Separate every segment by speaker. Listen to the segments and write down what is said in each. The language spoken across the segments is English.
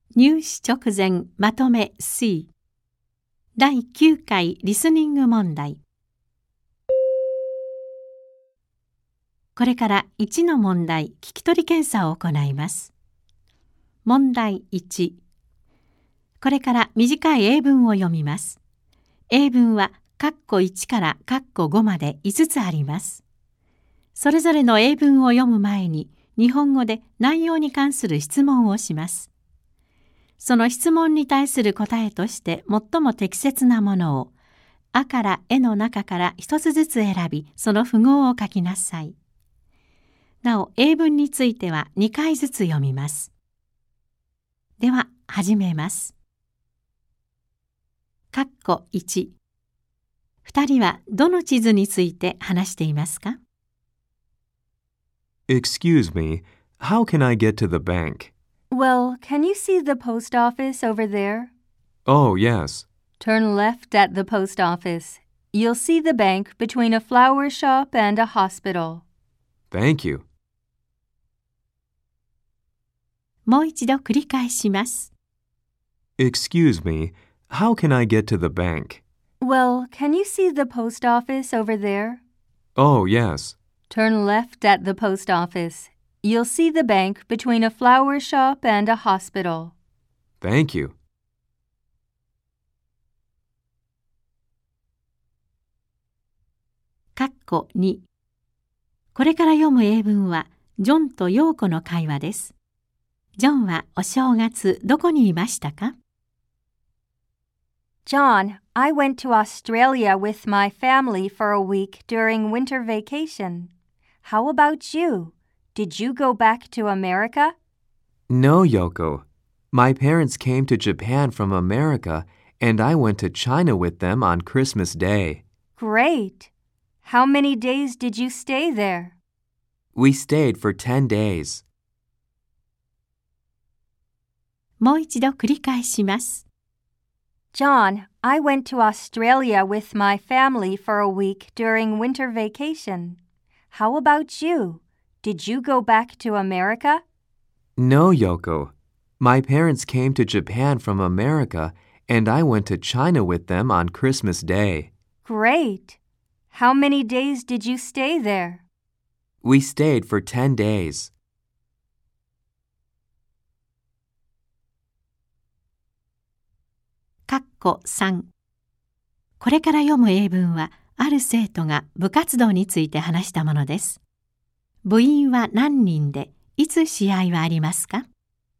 Speaker 1: 入試直前まとめ C 第9回リスニング問題。これから1の問題聞き取り検査を行います。問題1。これから短い英文を読みます。英文は括弧1から括弧5まで5つあります。それぞれの英文を読む前に日本語で内容に関する質問をします。その質問に対する答えとして最も適切なものをあからえの中から一つずつ選び、その符号を書きなさい。なお、英文については2回ずつ読みます。では、始めます。括弧1。2人はどの地図について話していますか？
Speaker 2: Excuse me, how can I get to the
Speaker 3: bank?Well, can you see the post office over there?
Speaker 2: Oh, yes.
Speaker 3: Turn left at the post office. You'll see the bank between a flower shop and a hospital.
Speaker 2: Thank you.
Speaker 1: もう一度繰り返します。
Speaker 2: Excuse me, how can I get to the bank?
Speaker 3: Well, can you see the post office over there?
Speaker 2: Oh, yes.
Speaker 3: Turn left at the post office.You'll see the bank between a flower shop and a hospital.
Speaker 2: Thank you.
Speaker 1: 括弧2。これから読む英文はジョンとヨーコの会話です。ジョンはお正月どこにいましたか？
Speaker 3: John, I went to Australia with my family for a week during winter vacation. How about you?Did you go back to America?
Speaker 2: No, Yoko. My parents came to Japan from America, and I went to China with them on Christmas Day.
Speaker 3: Great. How many days did you stay there?
Speaker 2: We stayed for 10 days.
Speaker 1: もう一度繰り返します。
Speaker 3: John, I went to Australia with my family for a week during winter vacation. How about you?Did you go back to America?
Speaker 2: No, Yoko. My parents came to Japan from America, and I went to China with them on Christmas Day.
Speaker 3: Great. How many days did you stay there?
Speaker 2: We stayed for 10 days.
Speaker 1: 括弧3。これから読む英文は、ある生徒が部活動について話したものです。部員は何人で、いつ試合はありますか？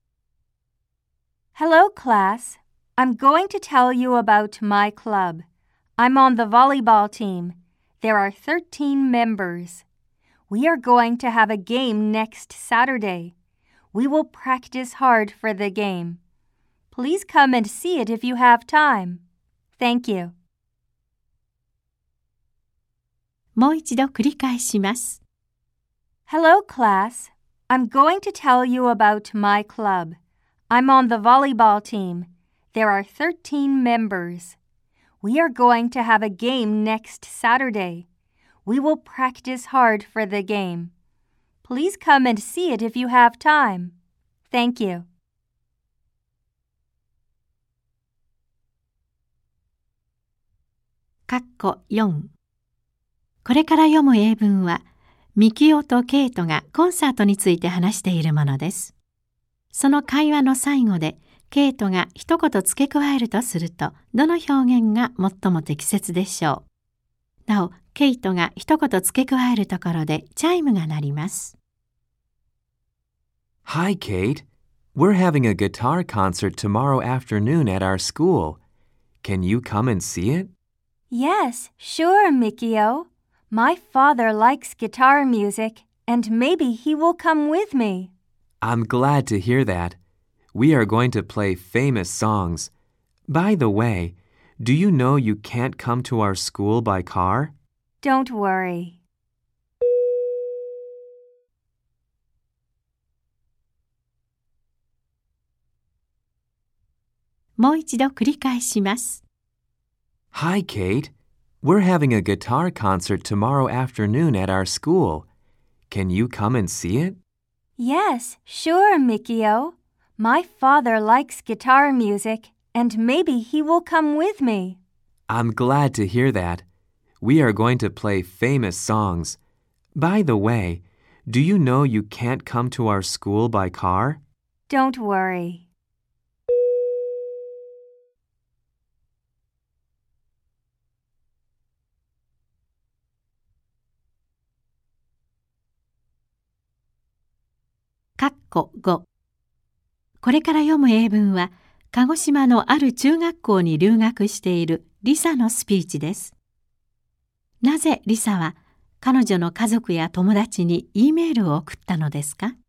Speaker 3: Hello, class. I'm going to tell you about my club. I'm on the volleyball team. There are 13 members. We are going to have a game next Saturday. We will practice hard for the game. Please come and see it if you have time. Thank you.
Speaker 1: もう一度繰り返します。
Speaker 3: Hello, class. I'm going to tell you about my club. I'm on the volleyball team. There are 13 members. We are going to have a game next Saturday. We will practice hard for the game. Please come and see it if you have time. Thank you.
Speaker 1: 括弧4。これから読む英文は、ミキオとケイトがコンサートについて話しているものです。その会話の最後で、ケイトが一言付け加えるとすると、どの表現が最も適切でしょう。なお、ケイトが一言付け加えるところで、チャイムが鳴ります。
Speaker 2: Hi, Kate. We're having a guitar concert tomorrow afternoon at our school. Can you come and see it?
Speaker 3: Yes, sure, Mikio.My father likes guitar music, and maybe he will come with me.
Speaker 2: I'm glad to hear that. We are going to play famous songs. By the way, do you know you can't come to our school by car?
Speaker 3: Don't worry.
Speaker 1: もう一度繰り返します。
Speaker 2: Hi, Kate.We're having a guitar concert tomorrow afternoon at our school. Can you come and see it?
Speaker 3: Yes, sure, Mikio. My father likes guitar music, and maybe he will come with me.
Speaker 2: I'm glad to hear that. We are going to play famous songs. By the way, do you know you can't come to our school by car?
Speaker 3: Don't worry.
Speaker 1: 5これから読む英文は、鹿児島のある中学校に留学しているリサのスピーチです。なぜリサは彼女の家族や友達に E メールを送ったのですか？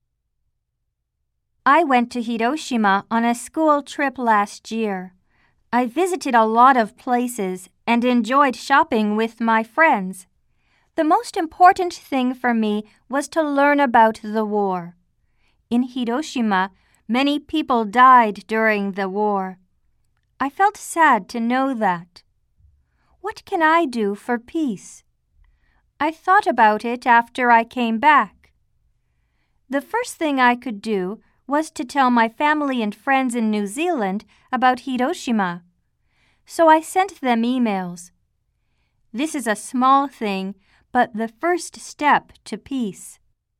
Speaker 3: I went to Hiroshima on a school trip last year. I visited a lot of places and enjoyed shopping with my friends. The most important thing for me was to learn about the war. In Hiroshima, many people died during the war. I felt sad to know that. What can I do for peace? I thought about it after I came back. The first thing I could do was to tell my family and friends in New Zealand about Hiroshima. So I sent them emails. This is a small thing, but the first step to peace.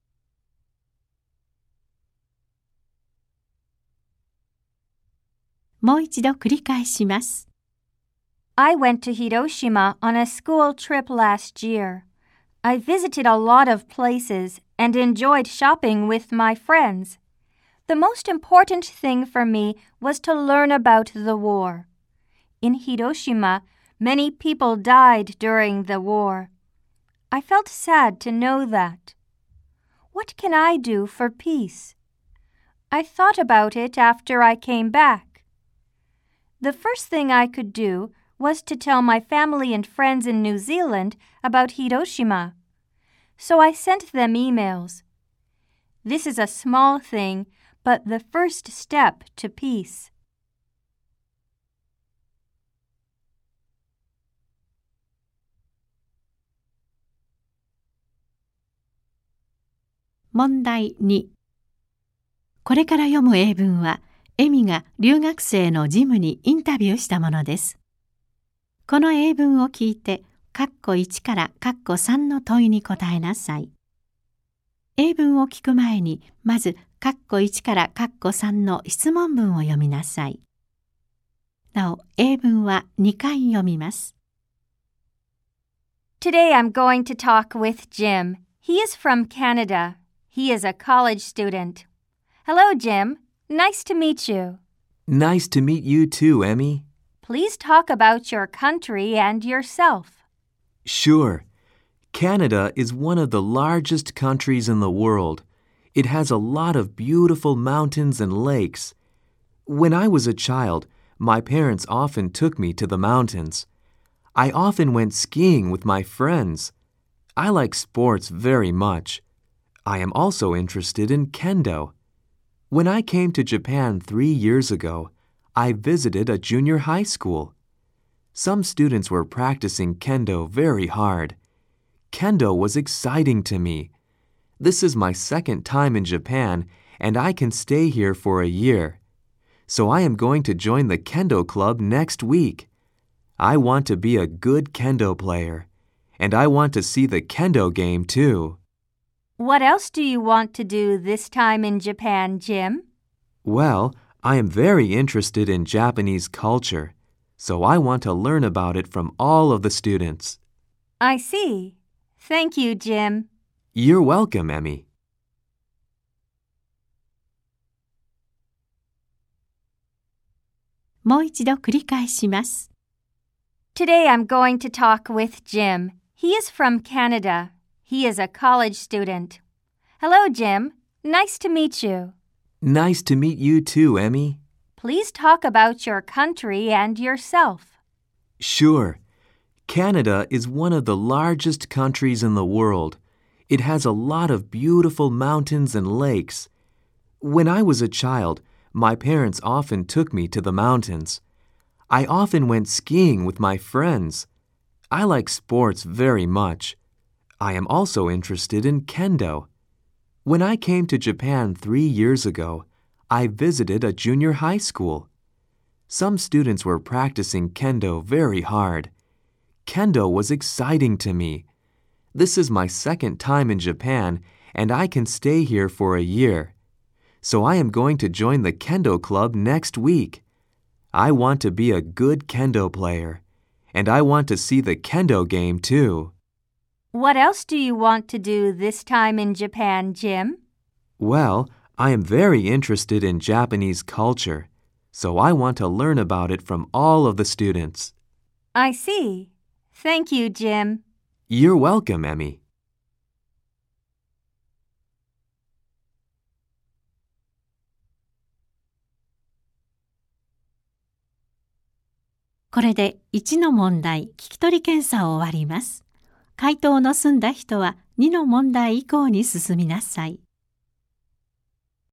Speaker 1: もう一度繰り返します。
Speaker 3: I went to Hiroshima on a school trip last year. I visited a lot of places and enjoyed shopping with my friends. The most important thing for me was to learn about the war. In Hiroshima, many people died during the war. I felt sad to know that. What can I do for peace? I thought about it after I came back. The first thing I could do was to tell my family and friends in New Zealand about Hiroshima. So I sent them emails. This is a small thing, but the first step to peace. 問題2。これから読む英文は、エミが留学生のジムにインタビューしたものです。この英文を聞いて、括弧1から括弧3の問いに答えなさい。英文を聞く前に、まず括弧1から括弧3の質問文を読みなさい。なお、英文は2回読みます。Today I'm going to talk with Jim. He is from Canada. He is a college student. Hello, Jim. Nice to meet you.
Speaker 2: Nice to meet you too, Emmy.
Speaker 3: Please talk about your country and yourself.
Speaker 2: Sure. Canada is one of the largest countries in the world. It has a lot of beautiful mountains and lakes. When I was a child, my parents often took me to the mountains. I often went skiing with my friends. I like sports very much. I am also interested in kendo. When I came to Japan 3 years ago, I visited a junior high school. Some students were practicing kendo very hard. Kendo was exciting to me. This is my second time in Japan, and I can stay here for a year. So I am going to join the kendo club next week. I want to be a good kendo player, and I want to see the kendo game too.
Speaker 3: What else do you want to do this time in Japan, Jim?
Speaker 2: Well, I am very interested in Japanese culture, so I want to learn about it from all of the students.
Speaker 3: I see. Thank you, Jim.
Speaker 2: You're welcome, Emmy.
Speaker 1: もう一度繰り返します。
Speaker 3: Today I'm going to talk with Jim. He is from Canada. He is a college student. Hello, Jim. Nice to meet you.
Speaker 2: Nice to meet you too, Emmy.
Speaker 3: Please talk about your country and yourself.
Speaker 2: Sure. Canada is one of the largest countries in the world. It has a lot of beautiful mountains and lakes. When I was a child, my parents often took me to the mountains. I often went skiing with my friends. I like sports very much. I am also interested in kendo. When I came to Japan 3 years ago, I visited a junior high school. Some students were practicing kendo very hard. Kendo was exciting to me. This is my second time in Japan, and I can stay here for a year. So I am going to join the kendo club next week. I want to be a good kendo player, and I want to see the kendo game too.
Speaker 3: What else do you want to do this time in Japan, Jim?
Speaker 2: Well, I am very interested in Japanese culture, so I want to learn about it from all of the students.
Speaker 3: I see. Thank you, Jim.
Speaker 2: You're welcome, Emmy.
Speaker 1: これで1の問題聞き取り検査を終わります。回答の済んだ人は2の問題以降に進みなさい。